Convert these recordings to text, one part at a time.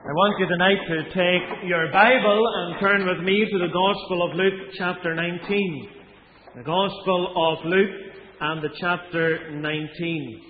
I want you tonight to take your Bible and turn with me to the Gospel of Luke chapter 19. The Gospel of Luke and the chapter 19.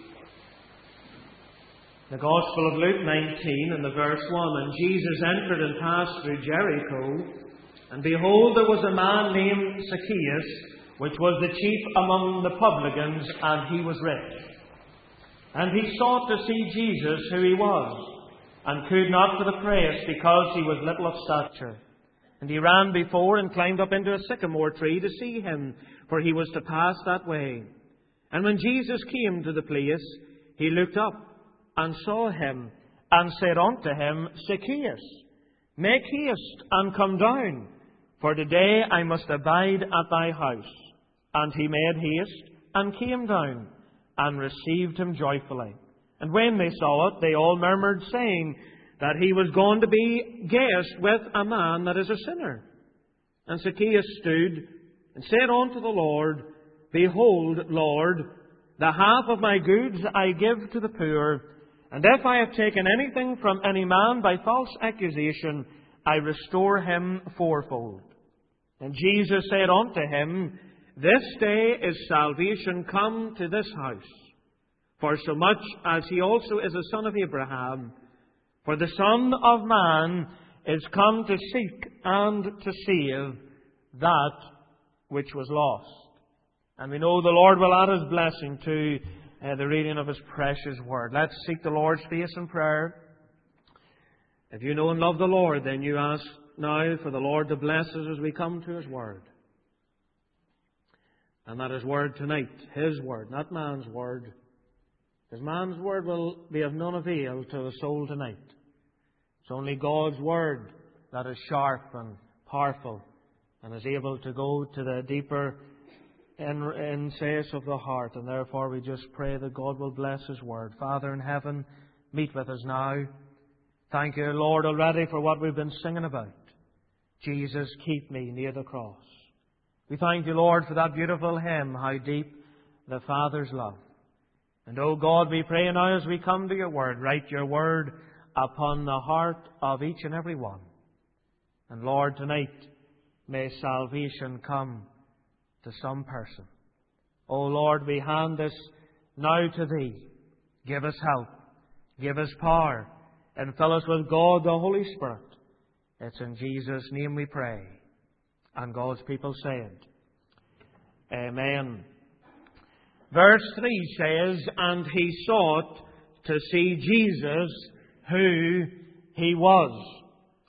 The Gospel of Luke 19 and the verse 1. And Jesus entered and passed through Jericho. And behold, there was a man named Zacchaeus, which was the chief among the publicans, and he was rich. And he sought to see Jesus, who he was, and could not for the place, because he was little of stature. And he ran before and climbed up into a sycamore tree to see him, for he was to pass that way. And when Jesus came to the place, he looked up and saw him, and said unto him, Zacchaeus, make haste and come down, for today I must abide at thy house. And he made haste and came down, and received him joyfully. And when they saw it, they all murmured, saying that he was going to be guest with a man that is a sinner. And Zacchaeus stood and said unto the Lord, Behold, Lord, the half of my goods I give to the poor, and if I have taken anything from any man by false accusation, I restore him fourfold. And Jesus said unto him, This day is salvation come to this house, for so much as he also is a son of Abraham. For the Son of Man is come to seek and to save that which was lost. And we know the Lord will add His blessing to the reading of His precious Word. Let's seek the Lord's face in prayer. If you know and love the Lord, then you ask now for the Lord to bless us as we come to His Word. And that His Word tonight, His Word, not man's Word. Because man's word will be of none avail to the soul tonight. It's only God's Word that is sharp and powerful and is able to go to the deeper insights of the heart. And therefore we just pray that God will bless His Word. Father in heaven, meet with us now. Thank you, Lord, already for what we've been singing about. Jesus, keep me near the cross. We thank you, Lord, for that beautiful hymn, How Deep the Father's Love. And, O God, we pray now as we come to your Word, write your Word upon the heart of each and every one. And, Lord, tonight, may salvation come to some person. O Lord, we hand this now to Thee. Give us help, give us power, and fill us with God, the Holy Spirit. It's in Jesus' name we pray. And God's people said, Amen. Verse 3 says, And he sought to see Jesus, who he was.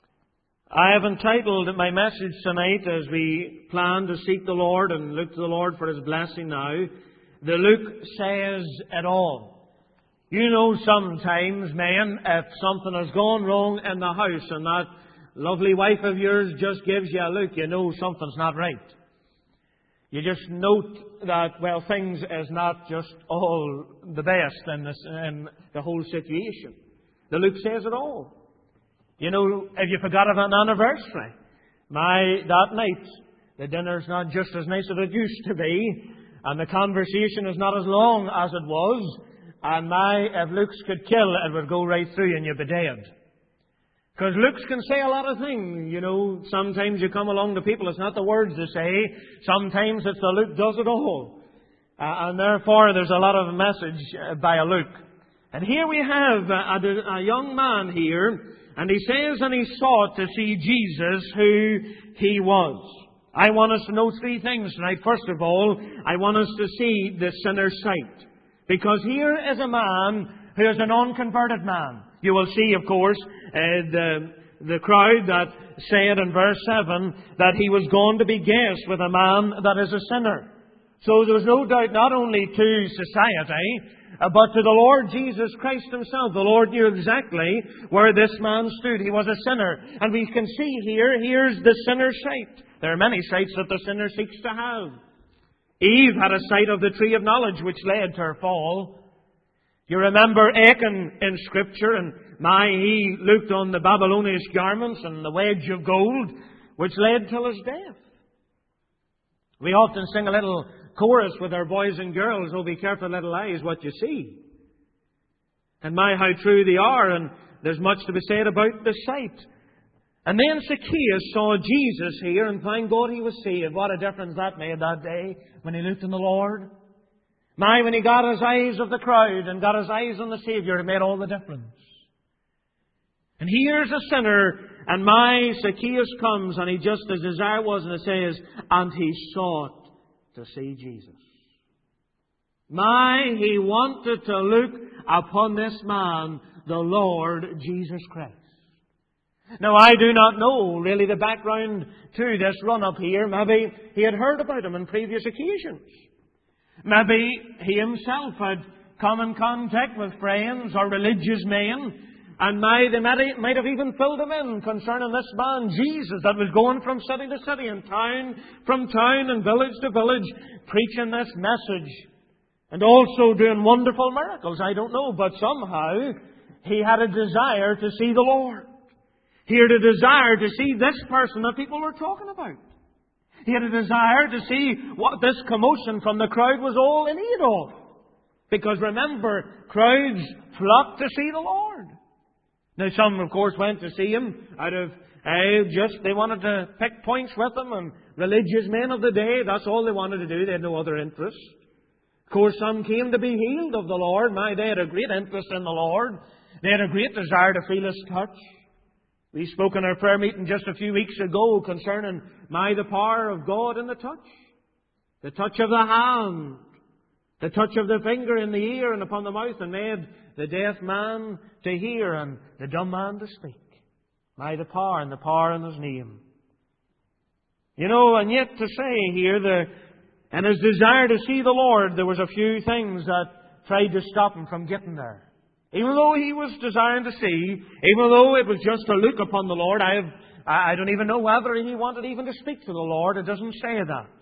I have entitled my message tonight, as we plan to seek the Lord and look to the Lord for His blessing now, the Luke says it all. You know, sometimes, men, if something has gone wrong in the house and that lovely wife of yours just gives you a look, you know something's not right. You just note that, well, things is not just all the best in the whole situation. The Luke says it all. You know, if you forgot of an anniversary, that night, the dinner's not just as nice as it used to be, and the conversation is not as long as it was, and if looks could kill, it would go right through and you'd be dead. Because looks can say a lot of things. You know, sometimes you come along to people, it's not the words they say. Sometimes it's the look does it all. And therefore there's a lot of message by a look. And here we have a young man here, and he says, and he sought to see Jesus, who he was. I want us to know three things tonight. First of all, I want us to see the sinner's sight. Because here is a man who is an unconverted man. You will see, of course, the crowd that said in verse 7 that he was going to be guest with a man that is a sinner. So there was no doubt not only to society, but to the Lord Jesus Christ Himself. The Lord knew exactly where this man stood. He was a sinner. And we can see here's the sinner's sight. There are many sights that the sinner seeks to have. Eve had a sight of the tree of knowledge which led to her fall. You remember Achan in Scripture, and he looked on the Babylonish garments and the wedge of gold, which led till his death. We often sing a little chorus with our boys and girls, oh, be careful, little eyes, what you see. And how true they are. And there's much to be said about the sight. And then Zacchaeus saw Jesus here, and thank God he was saved. What a difference that made that day when he looked on the Lord. When he got his eyes of the crowd and got his eyes on the Saviour, it made all the difference. And here's a sinner, and Zacchaeus comes, and he just, his desire was, and it says, and he sought to see Jesus. He wanted to look upon this man, the Lord Jesus Christ. Now, I do not know really the background to this run-up here. Maybe he had heard about him on previous occasions. Maybe he himself had come in contact with friends or religious men, and they might have even filled him in concerning this man, Jesus, that was going from city to city and from town and village to village, preaching this message, and also doing wonderful miracles. I don't know, but somehow he had a desire to see the Lord. He had a desire to see this person that people were talking about. He had a desire to see what this commotion from the crowd was all in need of. Because remember, crowds flocked to see the Lord. Now some, of course, went to see Him out of they wanted to pick points with Him, and religious men of the day, that's all they wanted to do. They had no other interest. Of course, some came to be healed of the Lord. They had a great interest in the Lord. They had a great desire to feel His touch. We spoke in our prayer meeting just a few weeks ago concerning the power of God in the touch. The touch of the hand. The touch of the finger in the ear and upon the mouth, and made the deaf man to hear and the dumb man to speak. The power in His name. And yet to say here, in his desire to see the Lord, there was a few things that tried to stop him from getting there. Even though he was desiring to see, even though it was just to look upon the Lord, I don't even know whether he wanted even to speak to the Lord. It doesn't say that.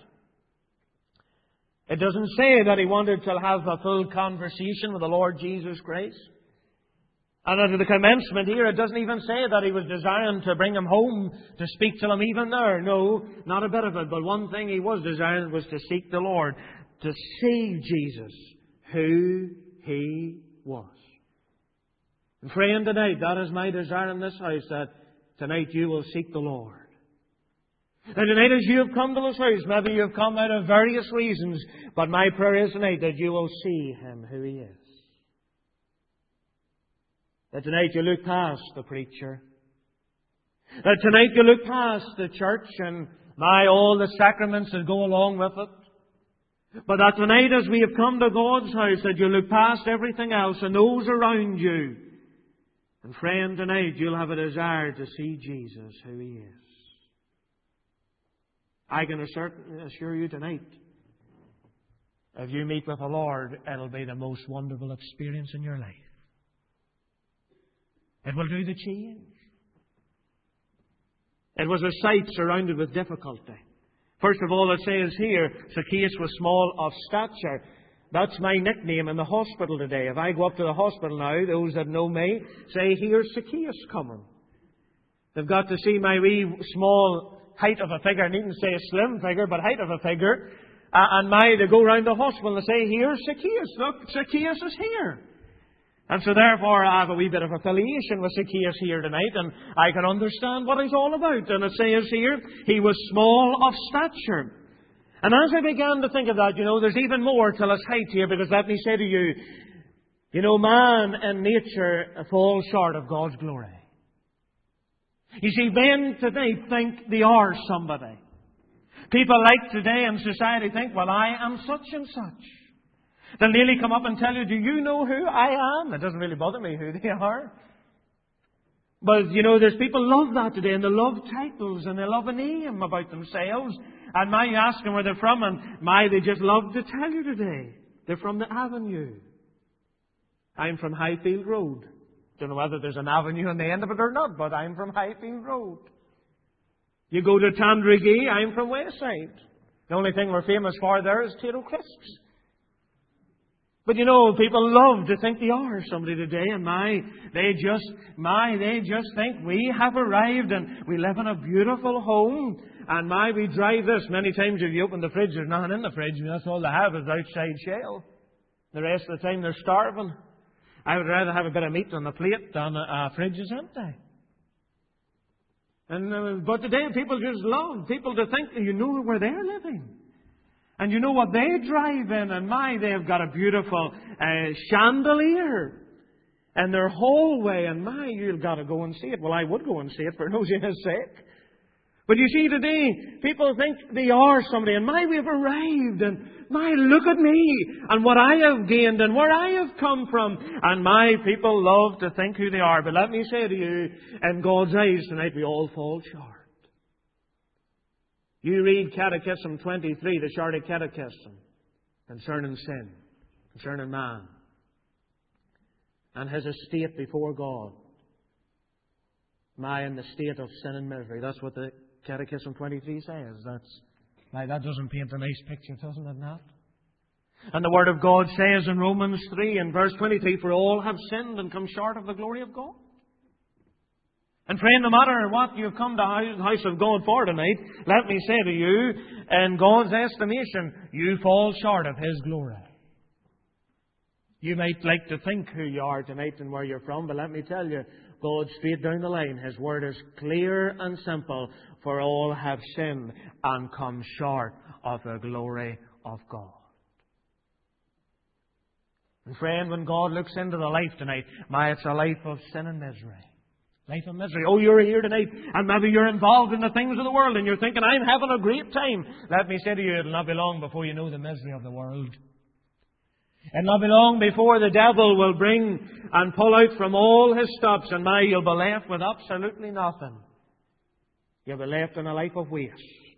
It doesn't say that he wanted to have a full conversation with the Lord Jesus Christ. And at the commencement here, it doesn't even say that he was desiring to bring him home to speak to him even there. No, not a bit of it. But one thing he was desiring was to seek the Lord, to see Jesus, who He was. And friend, tonight, that is my desire in this house, that tonight you will seek the Lord. And tonight as you have come to this house, maybe you have come out of various reasons, but my prayer is tonight that you will see Him, who He is. That tonight you look past the preacher. That tonight you look past the church and all the sacraments that go along with it. But that tonight as we have come to God's house, that you look past everything else and those around you. And friend, tonight you'll have a desire to see Jesus, who He is. I can assure you tonight, if you meet with the Lord, it'll be the most wonderful experience in your life. It will do the change. It was a sight surrounded with difficulty. First of all, it says here, Zacchaeus was small of stature. That's my nickname in the hospital today. If I go up to the hospital now, those that know me say, here's Zacchaeus coming. They've got to see my wee small height of a figure. I needn't say a slim figure, but height of a figure. They go round the hospital and say, here's Zacchaeus. Look, Zacchaeus is here. And so therefore I have a wee bit of affiliation with Zacchaeus here tonight, and I can understand what he's all about. And it says here, he was small of stature. And as I began to think of that, there's even more to his height here, because let me say to you, man in nature falls short of God's glory. You see, men today think they are somebody. People like today in society think, well, I am such and such. They'll nearly come up and tell you, do you know who I am? It doesn't really bother me who they are. But, there's people love that today, and they love titles, and they love a name about themselves. And you ask them where they're from, and they just love to tell you today. They're from the Avenue. I'm from Highfield Road. Don't know whether there's an avenue on the end of it or not, but I'm from Highfield Road. You go to Tandragee, I'm from Wayside. The only thing we're famous for there is Tato Crisps. But people love to think they are somebody today, and they just think we have arrived and we live in a beautiful home, and we drive this. Many times if you open the fridge, there's nothing in the fridge, and that's all they have is outside shell. The rest of the time they're starving. I would rather have a bit of meat on the plate than a fridge is empty. But today people just love people to think that you know where they're living. And you know what they drive in. And they've got a beautiful chandelier in their hallway. And you've got to go and see it. Well, I would go and see it for nosiness sake. But you see, today, people think they are somebody. And we've arrived. And look at me. And what I have gained. And where I have come from. And people love to think who they are. But let me say to you, in God's eyes tonight, we all fall short. You read Catechism 23, the Shorty Catechism, concerning sin, concerning man, and his estate before God. In the state of sin and misery. That's what the Catechism 23 says. That doesn't paint a nice picture, doesn't it not? And the Word of God says in Romans 3 and verse 23, for all have sinned and come short of the glory of God. And friend, no matter what you've come to the house of God for tonight, let me say to you, in God's estimation, you fall short of His glory. You might like to think who you are tonight and where you're from, but let me tell you, God, straight down the line, His Word is clear and simple. For all have sinned and come short of the glory of God. And friend, when God looks into the life tonight, it's a life of sin and misery. Life of misery. Oh, you're here tonight and maybe you're involved in the things of the world and you're thinking, I'm having a great time. Let me say to you, it'll not be long before you know the misery of the world. It'll not be long before the devil will bring and pull out from all his stops and you'll be left with absolutely nothing. You'll be left in a life of waste.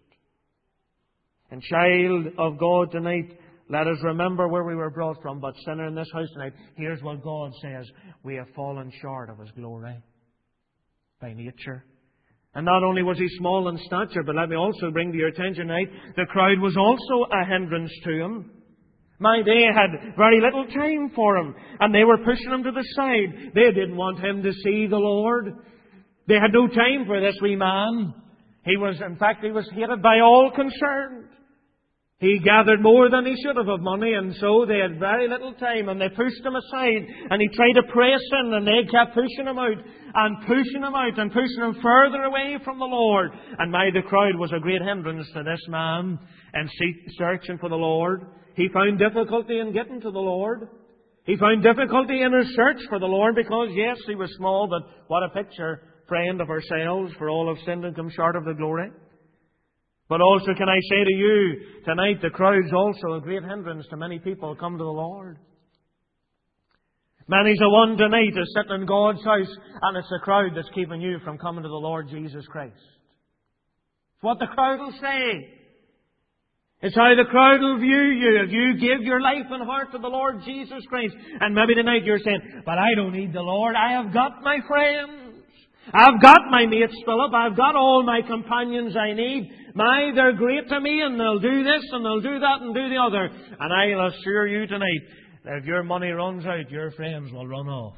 And child of God tonight, let us remember where we were brought from. But sinner in this house tonight, here's what God says. We have fallen short of His glory. By nature. And not only was He small in stature, but let me also bring to your attention tonight, the crowd was also a hindrance to Him. They had very little time for Him, and they were pushing Him to the side. They didn't want Him to see the Lord. They had no time for this wee man. He was hated by all concerned. He gathered more than he should have of money, and so they had very little time, and they pushed Him aside, and He tried to press in, and they kept pushing Him out, and pushing Him out, and pushing Him further away from the Lord. And the crowd was a great hindrance to this man, and searching for the Lord. He found difficulty in getting to the Lord. He found difficulty in his search for the Lord, because yes, he was small, but what a picture, friend, of ourselves, for all have sinned and come short of the glory. But also, can I say to you, tonight the crowd's also a great hindrance to many people come to the Lord. Many's the one tonight is sitting in God's house, and it's the crowd that's keeping you from coming to the Lord Jesus Christ. It's what the crowd will say. It's how the crowd will view you if you give your life and heart to the Lord Jesus Christ. And maybe tonight you're saying, but I don't need the Lord. I have got my friends. I've got my mates, Philip. I've got all my companions I need. They're great to me, and they'll do this and they'll do that and do the other. And I'll assure you tonight that if your money runs out, your friends will run off.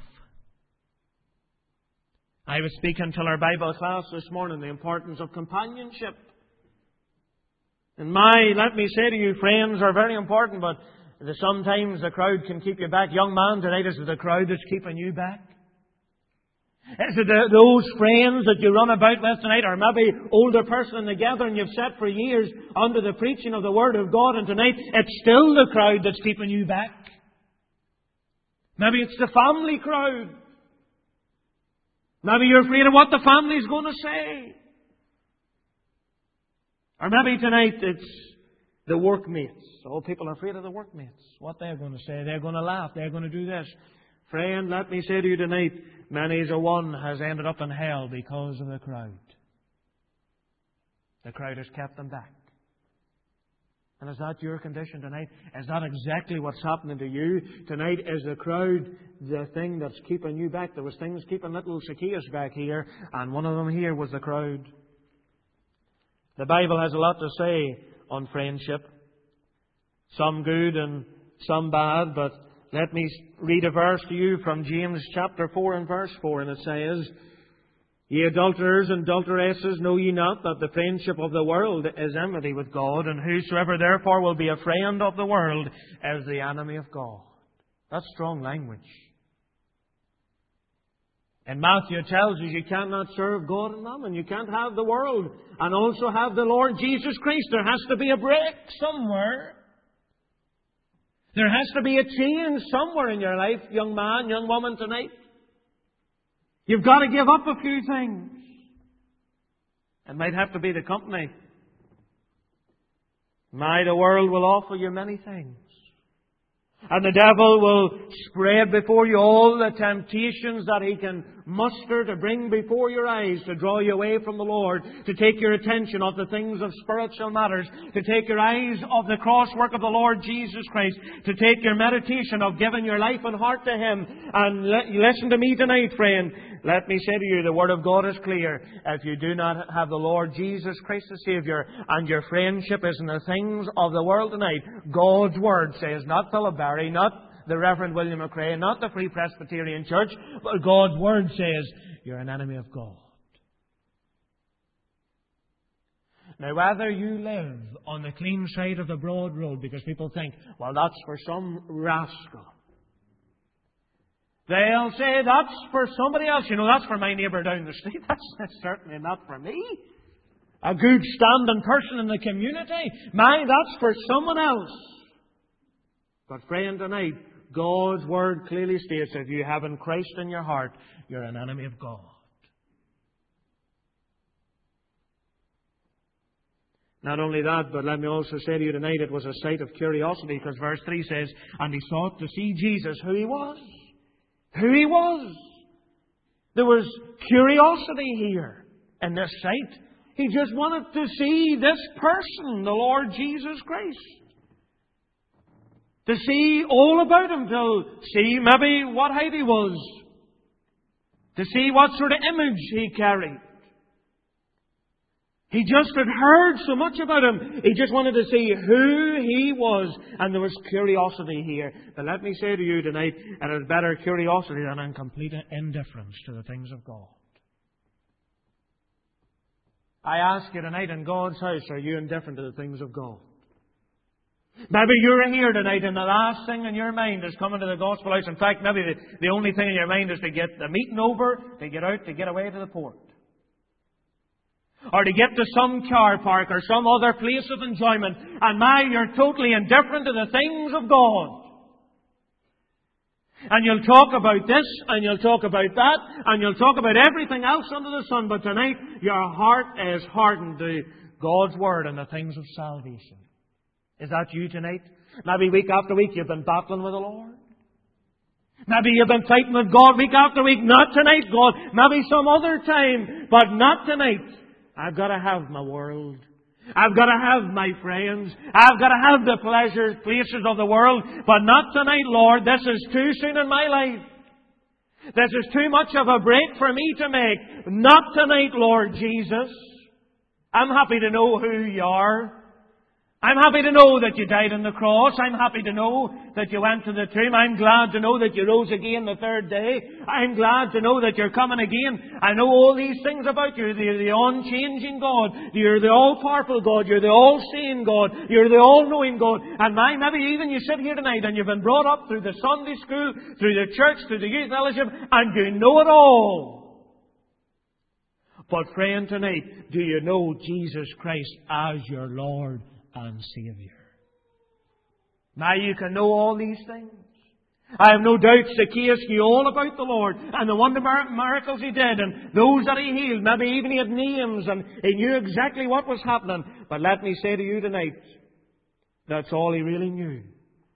I was speaking to our Bible class this morning, the importance of companionship. And let me say to you, friends are very important, but sometimes the crowd can keep you back. Young man, tonight is it the crowd that's keeping you back? Is it those friends that you run about with tonight, or maybe older person in the gathering you've sat for years under the preaching of the Word of God, and tonight it's still the crowd that's keeping you back? Maybe it's the family crowd. Maybe you're afraid of what the family's going to say. Or maybe tonight it's the workmates. All people are afraid of the workmates. What they're going to say. They're going to laugh. They're going to do this. Friend, let me say to you tonight, many's a one has ended up in hell because of the crowd. The crowd has kept them back. And is that your condition tonight? Is that exactly what's happening to you? Tonight is the crowd the thing that's keeping you back. There was things keeping little Zacchaeus back here, and one of them here was the crowd. The Bible has a lot to say on friendship. Some good and some bad, but let me read a verse to you from James chapter 4 and verse 4, and it says, Ye adulterers and adulteresses, know ye not that the friendship of the world is enmity with God, and whosoever therefore will be a friend of the world is the enemy of God. That's strong language. And Matthew tells us you cannot serve God and mammon. You can't have the world and also have the Lord Jesus Christ. There has to be a break somewhere. There has to be a change somewhere in your life, young man, young woman, tonight. You've got to give up a few things. It might have to be the company. The world will offer you many things. And the devil will spread before you all the temptations that he can muster to bring before your eyes, to draw you away from the Lord, to take your attention off the things of spiritual matters, to take your eyes off the cross work of the Lord Jesus Christ, to take your meditation of giving your life and heart to Him. And listen to me tonight, friend. Let me say to you, the Word of God is clear. If you do not have the Lord Jesus Christ as Saviour, and your friendship is in the things of the world tonight, God's Word says, not Philip Barry, not the Reverend William McRae, not the Free Presbyterian Church, but God's Word says, you're an enemy of God. Now, whether you live on the clean side of the broad road, because people think, well, that's for some rascal. They'll say, that's for somebody else. You know, that's for my neighbour down the street. That's certainly not for me. A good standing person in the community. That's for someone else. But friend, tonight, God's Word clearly states, if you haven't Christ in your heart, you're an enemy of God. Not only that, but let me also say to you tonight, it was a sight of curiosity, because verse 3 says, and he sought to see Jesus, who He was. Who He was. There was curiosity here in this sight. He just wanted to see this person, the Lord Jesus Christ. To see all about Him, to see maybe what height He was. To see what sort of image He carried. He just had heard so much about Him. He just wanted to see who He was. And there was curiosity here. But let me say to you tonight, it is better curiosity than a complete indifference to the things of God. I ask you tonight, in God's house, are you indifferent to the things of God? Maybe you're here tonight and the last thing in your mind is coming to the gospel house. In fact, maybe the only thing in your mind is to get the meeting over, to get out, to get away to the port. Or to get to some car park or some other place of enjoyment. And you're totally indifferent to the things of God. And you'll talk about this, and you'll talk about that, and you'll talk about everything else under the sun. But tonight, your heart is hardened to God's Word and the things of salvation. Is that you tonight? Maybe week after week you've been battling with the Lord. Maybe you've been fighting with God week after week. Not tonight, God. Maybe some other time, but not tonight. I've got to have my world. I've got to have my friends. I've got to have the pleasures, places of the world. But not tonight, Lord. This is too soon in my life. This is too much of a break for me to make. Not tonight, Lord Jesus. I'm happy to know who You are. I'm happy to know that You died on the cross. I'm happy to know that You went to the tomb. I'm glad to know that You rose again the third day. I'm glad to know that You're coming again. I know all these things about You. You're the unchanging God. You're the all-powerful God. You're the all-seeing God. You're the all-knowing God. And maybe even you sit here tonight and you've been brought up through the Sunday school, through the church, through the youth fellowship, and you know it all. But friend, tonight, do you know Jesus Christ as your Lord and Saviour? Now you can know all these things. I have no doubt Zacchaeus knew all about the Lord and the wonder miracles He did and those that He healed. Maybe even he had names and he knew exactly what was happening. But let me say to you tonight, that's all he really knew.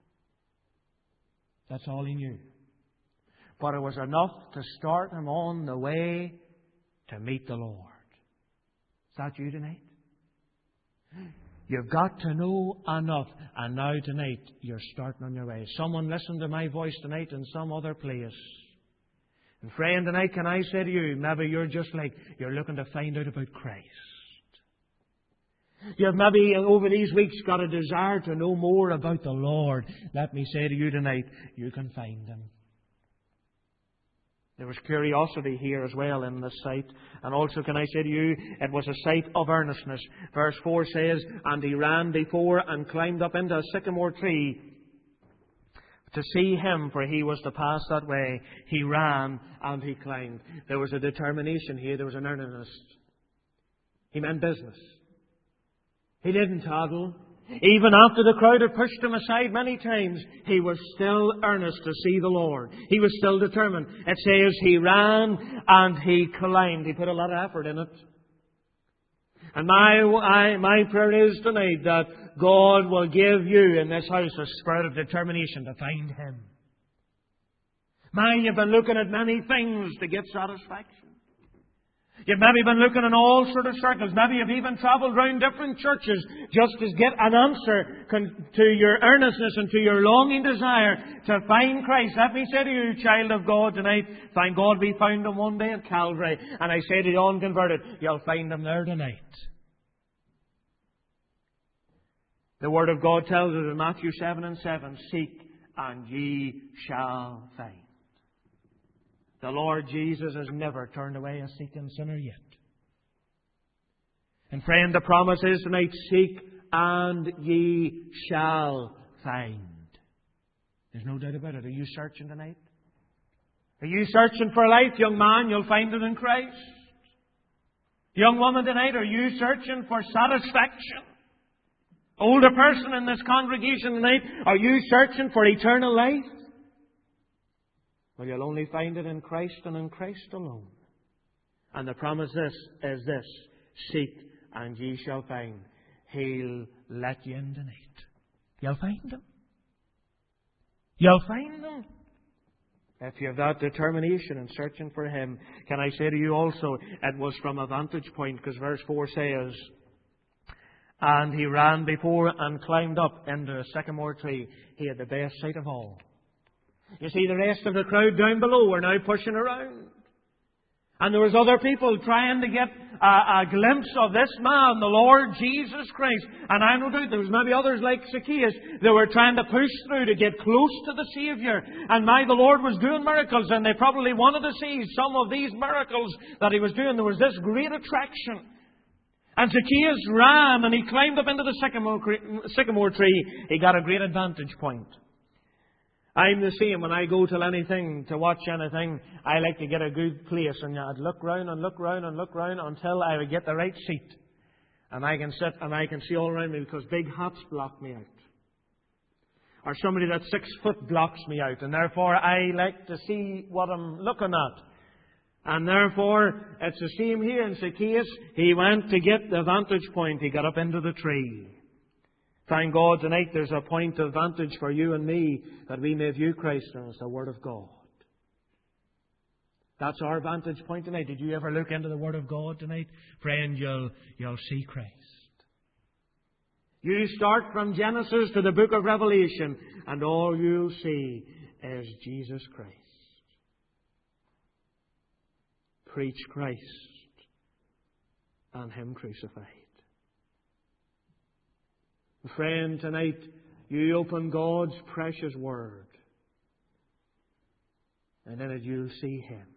That's all he knew. But it was enough to start him on the way to meet the Lord. Is that you tonight? You've got to know enough. And now tonight, you're starting on your way. Someone listen to my voice tonight in some other place. And friend, tonight, can I say to you, maybe you're just like, you're looking to find out about Christ. You've maybe over these weeks got a desire to know more about the Lord. Let me say to you tonight, you can find Him. There was curiosity here as well in this sight. And also, can I say to you, it was a sight of earnestness. Verse 4 says, and he ran before and climbed up into a sycamore tree, to see Him, for He was to pass that way. He ran and He climbed. There was a determination here. There was an earnestness. He meant business. He didn't toddle. Even after the crowd had pushed Him aside many times, He was still earnest to see the Lord. He was still determined. It says He ran and He climbed. He put a lot of effort in it. And my prayer is tonight that God will give you in this house a spirit of determination to find Him. You've been looking at many things to get satisfaction. You've maybe been looking in all sort of circles. Maybe you've even travelled around different churches just to get an answer to your earnestness and to your longing desire to find Christ. Let me say to you, child of God, tonight, thank God we found Him one day at Calvary. And I say to the unconverted, you'll find Him there tonight. The Word of God tells us in Matthew 7:7, seek and ye shall find. The Lord Jesus has never turned away a seeking sinner yet. And friend, the promise is tonight, seek and ye shall find. There's no doubt about it. Are you searching tonight? Are you searching for life? Young man, you'll find it in Christ. Young woman tonight, are you searching for satisfaction? Older person in this congregation tonight, are you searching for eternal life? Well, you'll only find it in Christ and in Christ alone. And the promise is this, seek and ye shall find. He'll let you in tonight. You'll find Him. You'll find Him. If you have that determination in searching for Him, can I say to you also, it was from a vantage point, because verse 4 says, and he ran before and climbed up into a sycamore tree. He had the best sight of all. You see, the rest of the crowd down below were now pushing around. And there was other people trying to get a glimpse of this man, the Lord Jesus Christ. And I no doubt there was maybe others like Zacchaeus. They were trying to push through to get close to the Saviour. And the Lord was doing miracles, and they probably wanted to see some of these miracles that He was doing. There was this great attraction. And Zacchaeus ran and he climbed up into the sycamore tree. He got a great advantage point. I'm the same. When I go to anything, to watch anything, I like to get a good place. And I'd look round and look round and look round until I would get the right seat. And I can sit and I can see all around me, because big hats block me out. Or somebody that's 6 foot blocks me out. And therefore I like to see what I'm looking at. And therefore, it's the same here in Zacchaeus. He went to get the vantage point. He got up into the tree. Thank God tonight there's a point of vantage for you and me, that we may view Christ as the Word of God. That's our vantage point tonight. Did you ever look into the Word of God tonight? Friend, you'll see Christ. You start from Genesis to the book of Revelation, and all you'll see is Jesus Christ. Preach Christ and Him crucified. Friend, tonight you open God's precious Word, and in it you'll see Him.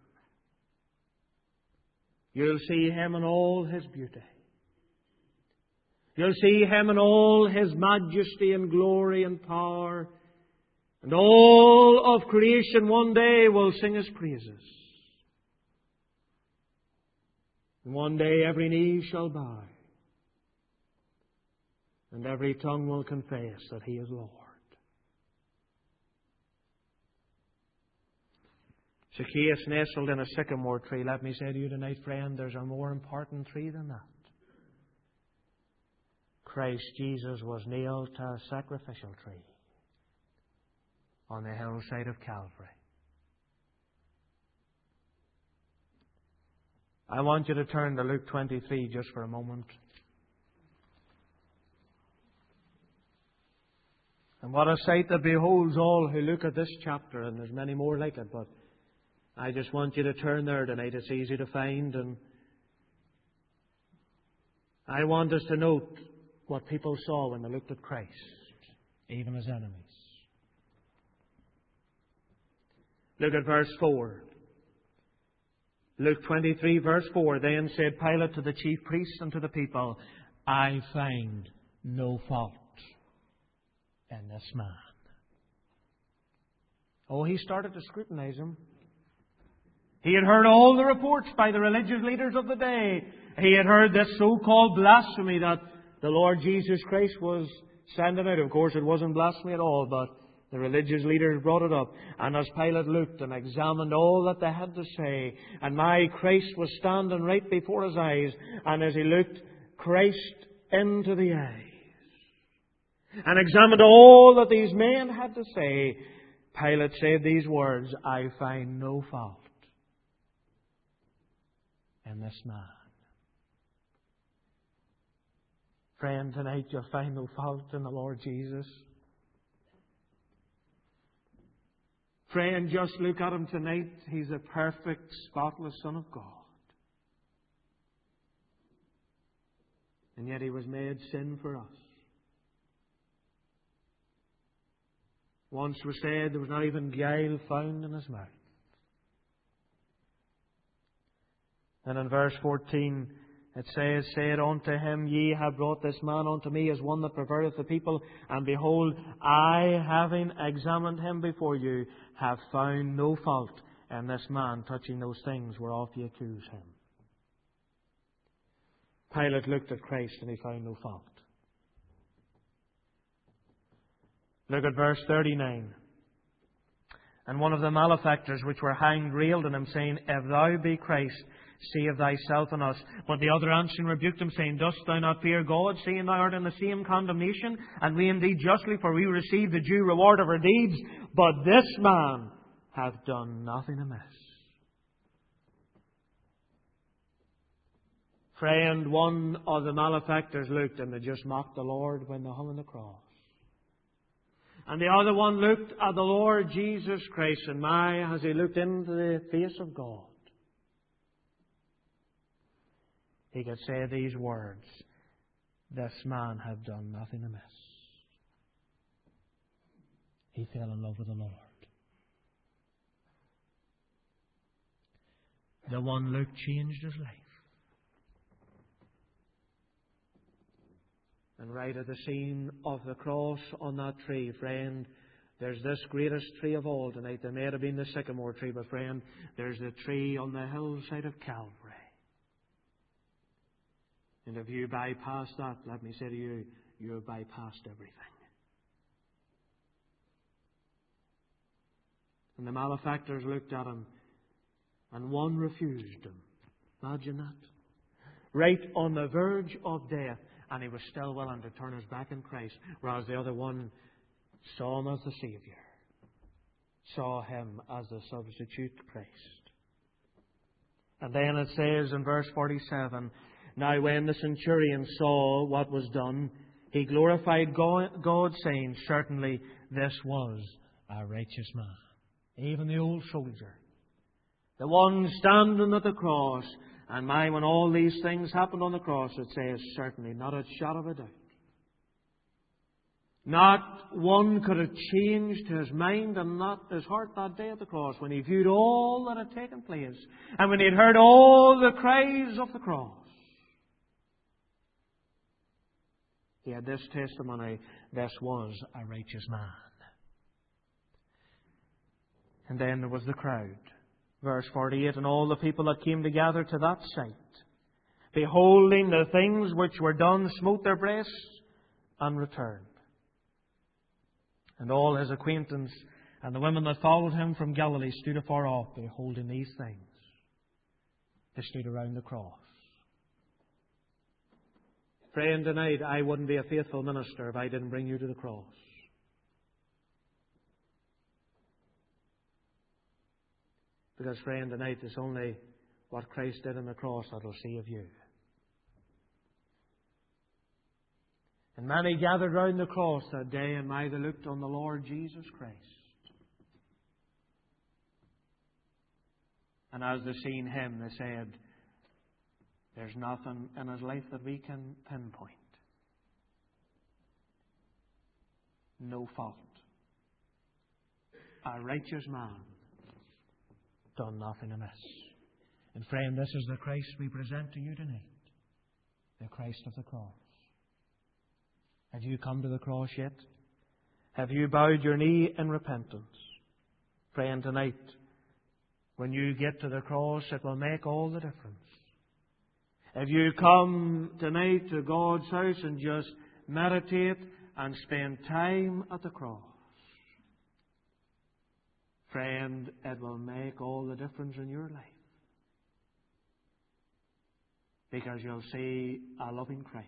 You'll see Him in all His beauty. You'll see Him in all His majesty and glory and power. And all of creation one day will sing His praises. And one day every knee shall bow, and every tongue will confess that He is Lord. Zacchaeus nestled in a sycamore tree. Let me say to you tonight, friend, there's a more important tree than that. Christ Jesus was nailed to a sacrificial tree on the hillside of Calvary. I want you to turn to Luke 23 just for a moment. And what a sight that beholds all who look at this chapter, and there's many more like it, but I just want you to turn there tonight. It's easy to find, and I want us to note what people saw when they looked at Christ, even as enemies. Look at verse 4. Luke 23, verse 4. Then said Pilate to the chief priests and to the people, I find no fault in this man. Oh, he started to scrutinize him. He had heard all the reports by the religious leaders of the day. He had heard this so-called blasphemy that the Lord Jesus Christ was sending out. Of course, it wasn't blasphemy at all, but the religious leaders brought it up. And as Pilate looked and examined all that they had to say, and my Christ was standing right before his eyes, and as he looked Christ into the eyes, and examined all that these men had to say, Pilate said these words, I find no fault in this man. Friend, tonight you'll find no fault in the Lord Jesus. Friend, just look at Him tonight. He's a perfect, spotless Son of God. And yet He was made sin for us. Once was said there was not even guile found in His mouth. And in verse 14 it says, said unto him, Ye have brought this man unto me as one that perverteth the people, and behold, I, having examined him before you, have found no fault in this man touching those things whereof ye accuse him. Pilate looked at Christ and he found no fault. Look at verse 39. And one of the malefactors which were hanged railed on him, saying, If thou be Christ, save thyself and us. But the other answering rebuked him, saying, Dost thou not fear God, seeing thou art in the same condemnation? And we indeed justly, for we receive the due reward of our deeds. But this man hath done nothing amiss. Friend, one of the malefactors looked and they just mocked the Lord when they hung on the cross. And the other one looked at the Lord Jesus Christ, and as he looked into the face of God, he could say these words, This man hath done nothing amiss. He fell in love with the Lord. The one look changed his life. And right at the scene of the cross on that tree, friend, there's this greatest tree of all tonight. There may have been the sycamore tree, but friend, there's the tree on the hillside of Calvary. And if you bypass that, let me say to you, you have bypassed everything. And the malefactors looked at him, and one refused him. Imagine that. Right on the verge of death, and he was still willing to turn his back on Christ, whereas the other one saw Him as the Saviour, saw Him as the substitute Christ. And then it says in verse 47, Now when the centurion saw what was done, he glorified God, saying, Certainly this was a righteous man. Even the old soldier, the one standing at the cross. And when all these things happened on the cross, it says, certainly, not a shadow of a doubt. Not one could have changed his mind and not his heart that day at the cross when he viewed all that had taken place and when he had heard all the cries of the cross. He had this testimony, this was a righteous man. And then there was the crowd. Verse 48, And all the people that came together to that sight, beholding the things which were done, smote their breasts and returned. And all his acquaintance and the women that followed him from Galilee stood afar off, beholding these things. They stood around the cross. Friend, tonight I wouldn't be a faithful minister if I didn't bring you to the cross. Because, friend, tonight it's only what Christ did on the cross that will save you. And many gathered round the cross that day, and they looked on the Lord Jesus Christ. And as they seen Him, they said, There's nothing in His life that we can pinpoint. No fault. A righteous man, done nothing amiss. And friend, this is the Christ we present to you tonight. The Christ of the cross. Have you come to the cross yet? Have you bowed your knee in repentance? Friend, tonight, when you get to the cross, it will make all the difference. If you come tonight to God's house and just meditate and spend time at the cross, friend, it will make all the difference in your life. Because you'll see a loving Christ.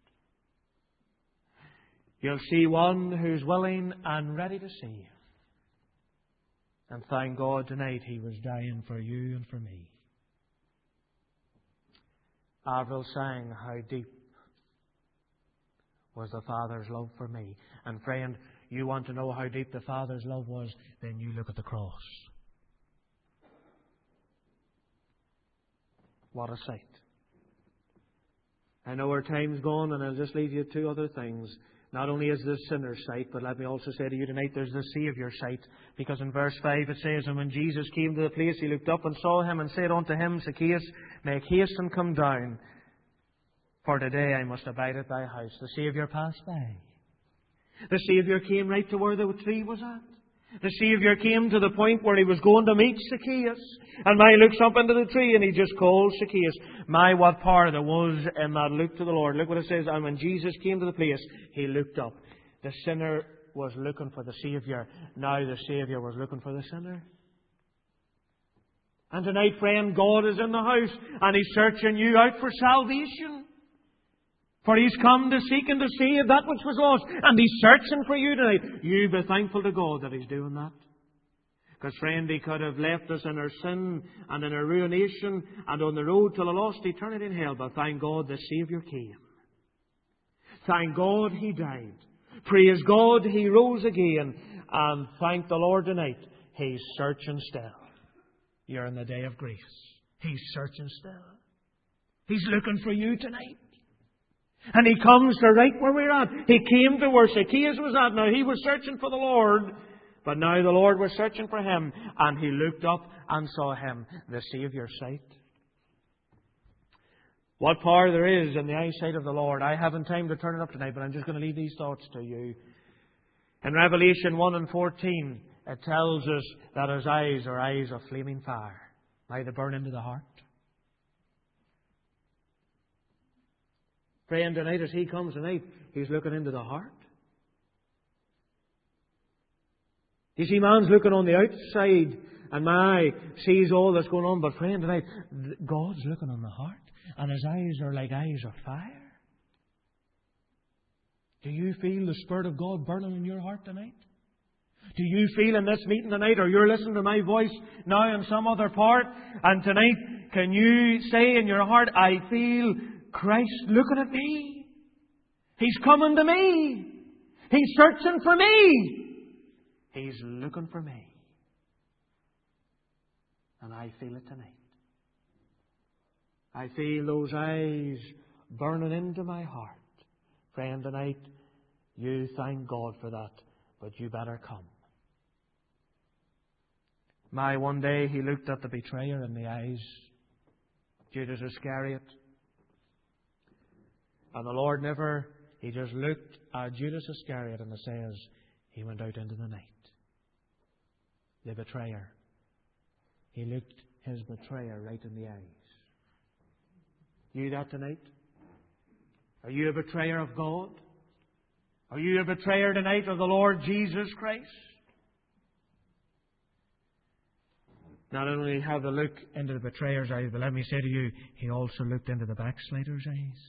You'll see one who's willing and ready to save. And thank God tonight He was dying for you and for me. Avril sang, how deep was the Father's love for me. And friend, you want to know how deep the Father's love was, then you look at the cross. What a sight. I know our time's gone, and I'll just leave you two other things. Not only is this sinner's sight, but let me also say to you tonight, there's the Saviour's sight. Because in verse 5 it says, and when Jesus came to the place, He looked up and saw him and said unto him, Zacchaeus, make haste and come down, for today I must abide at thy house. The Saviour passed by. The Saviour came right to where the tree was at. The Saviour came to the point where He was going to meet Zacchaeus. And now He looks up into the tree and He just calls Zacchaeus. My, what power there was in that look to the Lord. Look what it says. And when Jesus came to the place, He looked up. The sinner was looking for the Saviour. Now the Saviour was looking for the sinner. And tonight, friend, God is in the house and He's searching you out for salvation. For He's come to seek and to save that which was lost. And He's searching for you tonight. You be thankful to God that He's doing that. Because, friend, He could have left us in our sin and in our ruination and on the road to a lost eternity in hell. But thank God the Saviour came. Thank God He died. Praise God He rose again. And thank the Lord tonight, He's searching still. You're in the day of grace. He's searching still. He's looking for you tonight. And He comes to right where we're at. He came to where Zacchaeus was at. Now he was searching for the Lord, but now the Lord was searching for him. And he looked up and saw him, the Saviour's sight. What power there is in the eyesight of the Lord. I haven't time to turn it up tonight, but I'm just going to leave these thoughts to you. In Revelation 1 and 14, it tells us that His eyes are eyes of flaming fire. Now they burn into the heart. Friend, tonight as He comes tonight, He's looking into the heart. You see, man's looking on the outside and my eye sees all that's going on. But friend, tonight, God's looking on the heart. And His eyes are like eyes of fire. Do you feel the Spirit of God burning in your heart tonight? Do you feel in this meeting tonight, or you're listening to my voice now in some other part, and tonight, can you say in your heart, I feel Christ looking at me. He's coming to me. He's searching for me. He's looking for me. And I feel it tonight. I feel those eyes burning into my heart. Friend, tonight, you thank God for that, but you better come. One day He looked at the betrayer in the eyes, Judas Iscariot. And the Lord He just looked at Judas Iscariot, and it says, he went out into the night. The betrayer. He looked his betrayer right in the eyes. You that tonight? Are you a betrayer of God? Are you a betrayer tonight of the Lord Jesus Christ? Not only have a look into the betrayer's eyes, but let me say to you, He also looked into the backslider's eyes.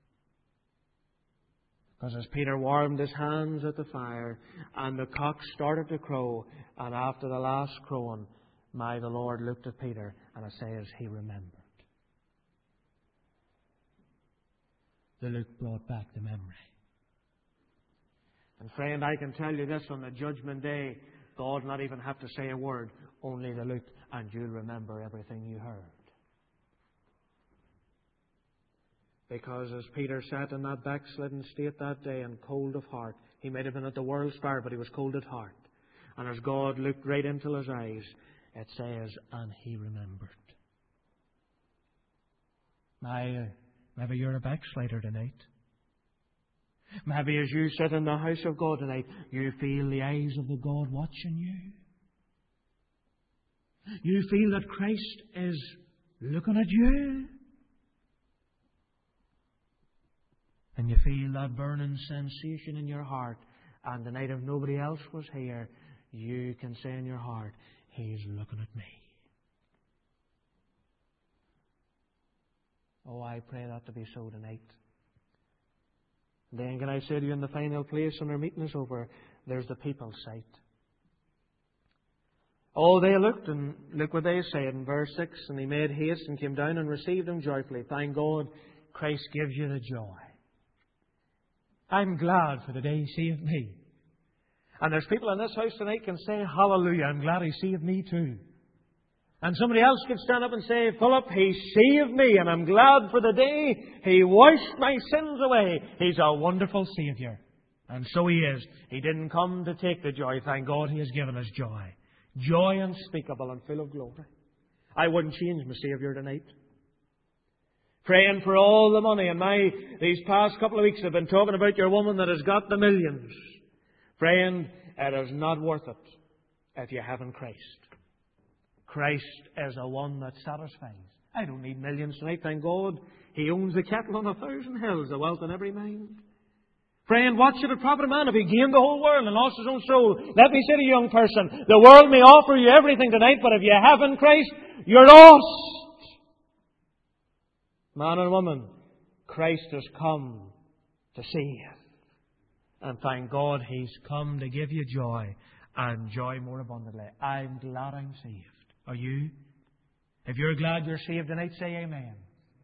Because as Peter warmed his hands at the fire, and the cock started to crow, and after the last crowing, the Lord looked at Peter, and it says He remembered. The look brought back the memory. And friend, I can tell you this, on the judgment day, God will not even have to say a word, only the look, and you'll remember everything you heard. Because as Peter sat in that backslidden state that day and cold of heart, he might have been at the world's fire, but he was cold at heart. And as God looked right into his eyes, it says, and he remembered. Maybe you're a backslider tonight. Maybe as you sit in the house of God tonight, you feel the eyes of the God watching you. You feel that Christ is looking at you. And you feel that burning sensation in your heart. And tonight, if nobody else was here, you can say in your heart, He's looking at me. Oh, I pray that to be so tonight. Then can I say to you in the final place when our meeting is over, there's the people's sight. Oh, they looked, and look what they said in verse 6. And he made haste and came down and received him joyfully. Thank God, Christ gives you the joy. I'm glad for the day He saved me. And there's people in this house tonight can say, hallelujah, I'm glad He saved me too. And somebody else could stand up and say, Philip, He saved me, and I'm glad for the day He washed my sins away. He's a wonderful Saviour. And so He is. He didn't come to take the joy. Thank God He has given us joy. Joy unspeakable and full of glory. I wouldn't change my Saviour tonight. Praying for all the money. And these past couple of weeks I've been talking about your woman that has got the millions. Praying, it is not worth it if you haven't Christ. Christ is the one that satisfies. I don't need millions tonight, thank God. He owns the cattle on 1,000 hills, the wealth in every mind. Praying, what should it profit a man if he gained the whole world and lost his own soul? Let me say to you, young person, the world may offer you everything tonight, but if you haven't Christ, you're lost. Man and woman, Christ has come to save. And thank God He's come to give you joy, and joy more abundantly. I'm glad I'm saved. Are you? If you're glad you're saved tonight, say amen.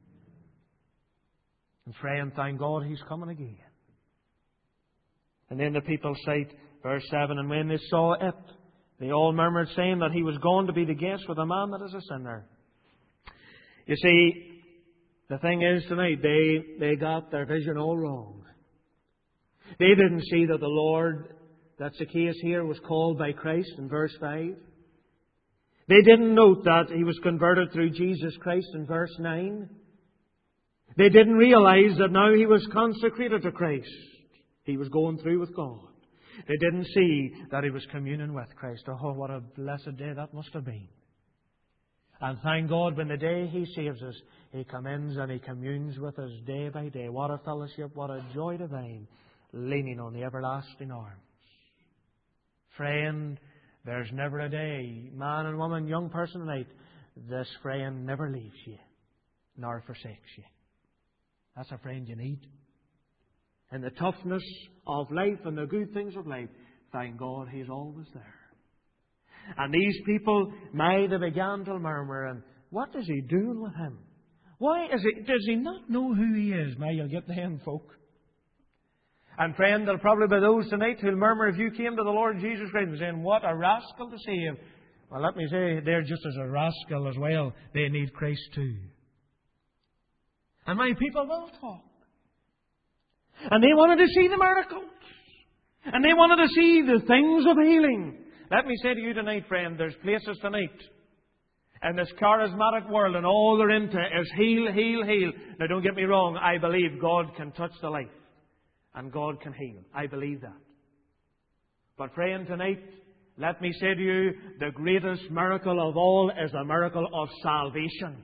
And pray and thank God He's coming again. And then the people cite verse 7, and when they saw it, they all murmured, saying that He was gone to be the guest with a man that is a sinner. You see, the thing is tonight, they got their vision all wrong. They didn't see that the Lord, that's the case here, was called by Christ in verse 5. They didn't note that He was converted through Jesus Christ in verse 9. They didn't realize that now he was consecrated to Christ. He was going through with God. They didn't see that he was communing with Christ. Oh, what a blessed day that must have been. And thank God, when the day He saves us, He comes and He communes with us day by day. What a fellowship, what a joy divine, leaning on the everlasting arms. Friend, there's never a day, man and woman, young person tonight, this friend never leaves you, nor forsakes you. That's a friend you need. In the toughness of life and the good things of life, thank God He's always there. And these people, they began to murmur, and what is He doing with him? Why is it? Does he not know who he is? You'll get the hen folk. And friend, there'll probably be those tonight who'll murmur if you came to the Lord Jesus Christ and saying, what a rascal to save. Well, let me say, they're just as a rascal as well. They need Christ too. And my people will talk. And they wanted to see the miracles. And they wanted to see the things of healing. Let me say to you tonight, friend, there's places tonight in this charismatic world, and all they're into is heal, heal, heal. Now, don't get me wrong. I believe God can touch the life. And God can heal. I believe that. But friend, tonight, let me say to you, the greatest miracle of all is the miracle of salvation.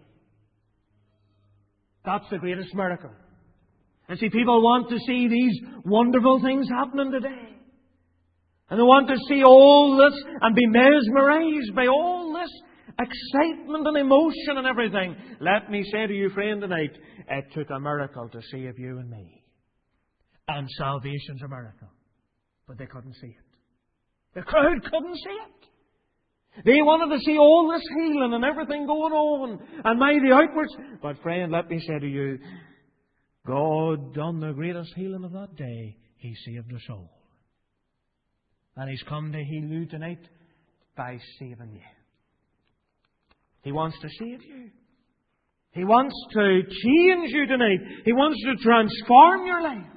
That's the greatest miracle. And see, people want to see these wonderful things happening today. And they want to see all this and be mesmerized by all this excitement and emotion and everything. Let me say to you, friend, tonight, it took a miracle to save you and me. And salvation's a miracle. But they couldn't see it. The crowd couldn't see it. They wanted to see all this healing and everything going on. And the outwards. But friend, let me say to you, God done the greatest healing of that day. He saved us all. And He's come to heal you tonight by saving you. He wants to save you. He wants to change you tonight. He wants to transform your life.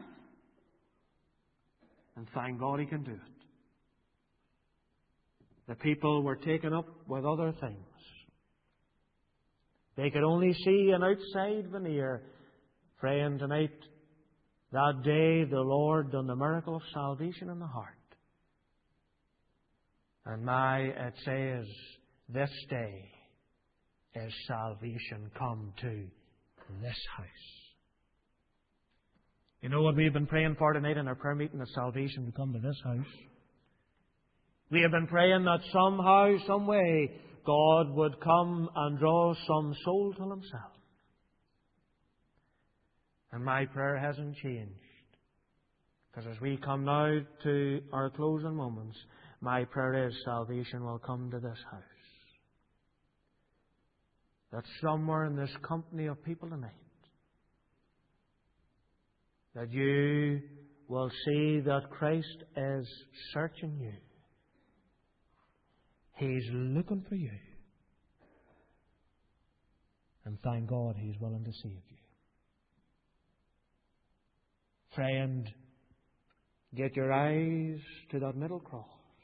And thank God He can do it. The people were taken up with other things. They could only see an outside veneer. Friend, tonight, that day the Lord done the miracle of salvation in the heart. And it says this day is salvation come to this house. You know what we've been praying for tonight in our prayer meeting? That salvation will come to this house. We have been praying that somehow, some way, God would come and draw some soul to Himself. And my prayer hasn't changed. Because as we come now to our closing moments, my prayer is salvation will come to this house. That somewhere in this company of people tonight, that you will see that Christ is searching you. He's looking for you. And thank God He's willing to save you. Friend, get your eyes to that middle cross.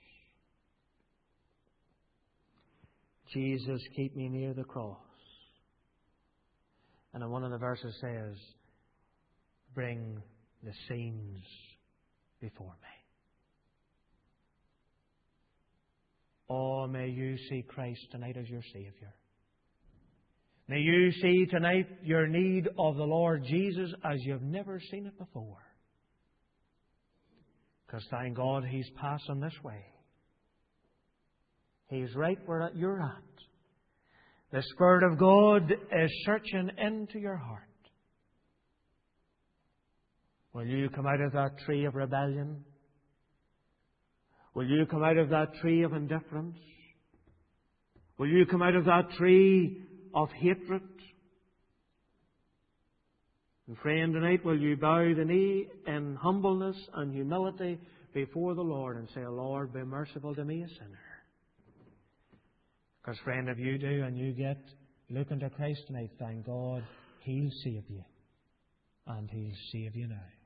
Jesus, keep me near the cross. And in one of the verses says, bring the scenes before me. Oh, may you see Christ tonight as your Saviour. May you see tonight your need of the Lord Jesus as you've never seen it before. Because thank God He's passing this way. He's right where you're at. The Spirit of God is searching into your heart. Will you come out of that tree of rebellion? Will you come out of that tree of indifference? Will you come out of that tree of hatred? And friend, tonight will you bow the knee in humbleness and humility before the Lord and say, Lord, be merciful to me, a sinner. Because friend, if you do and you get looking to Christ tonight, thank God He'll save you. And He'll save you now.